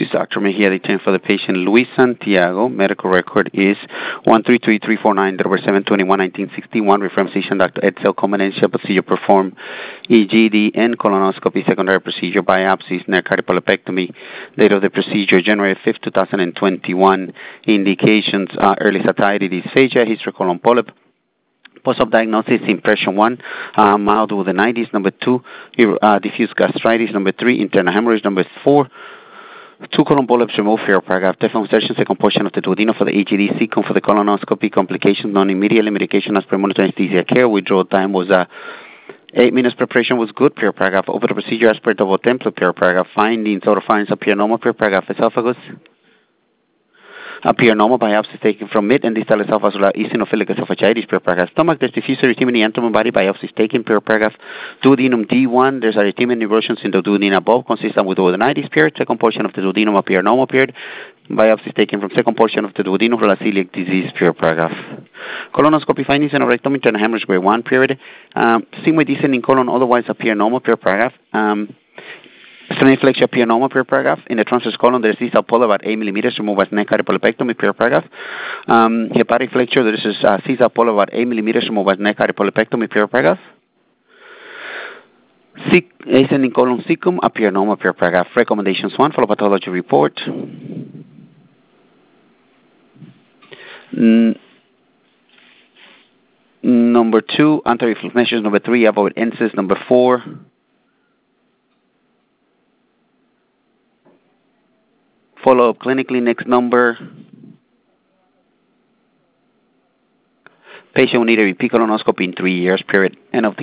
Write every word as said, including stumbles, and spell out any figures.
is Doctor Mejia, the ten for the patient Luis Santiago. Medical record is one three three three four nine, October seven twenty-one, nineteen sixty-one. Reference physician Doctor Edsel Comenencia. Procedure performed E G D and colonoscopy. Secondary procedure biopsies, neck cardiopulopectomy. Date of the procedure January fifth, two thousand twenty-one. Indications uh, early satiety dysphagia, history colon polyp. Post-op diagnosis, impression one, uh, mild duodenitis. Number two, uh, diffuse gastritis. Number three, internal hemorrhage. Number four, two colon polyps removed, fear paragraph. Teflon insertion, second portion of the duodenum for the A G D, second for the colonoscopy. Complications non immediately. Medication as per monitor anesthesia care. Withdrawal time was uh, eight minutes. Preparation was good, peer paragraph. Over the procedure as per double template, peer paragraph. Findings, order findings appear normal, peer paragraph. Esophagus appear normal. Biopsy taken from mid and distal esophagus, eosinophilic esophagitis, per paragraph. Stomach, there's diffuse erythema in the abdomen body. Biopsy is taken, per paragraph. Duodenum D one, there's erythema and erosions in the duodenum above, consistent with duodenitis period. Second portion of the duodenum appear normal period. Biopsy is taken from second portion of the duodenum for celiac disease, per paragraph. Colonoscopy findings and rectum internal hemorrhage grade one period. Um, sigmoid descending colon otherwise appear normal, per paragraph. Um, Sternal flexure appear normal, per paragraph. In the transverse colon, there's distal polyp about eight millimeters, removed by neck cardiopulopectomy, per paragraph. Um, hepatic flexure, there is uh, distal polyp about eight millimeters, removed by neck cardiopulopectomy, per paragraph. Sick, ascending colon cecum appear normal, per paragraph. Recommendations one, follow pathology report. N number two, anti-reflux measures. Number three, avoid N SAIDs. Number four, follow up clinically. Next number. Patient will need a repeat colonoscopy in three years, period. End of the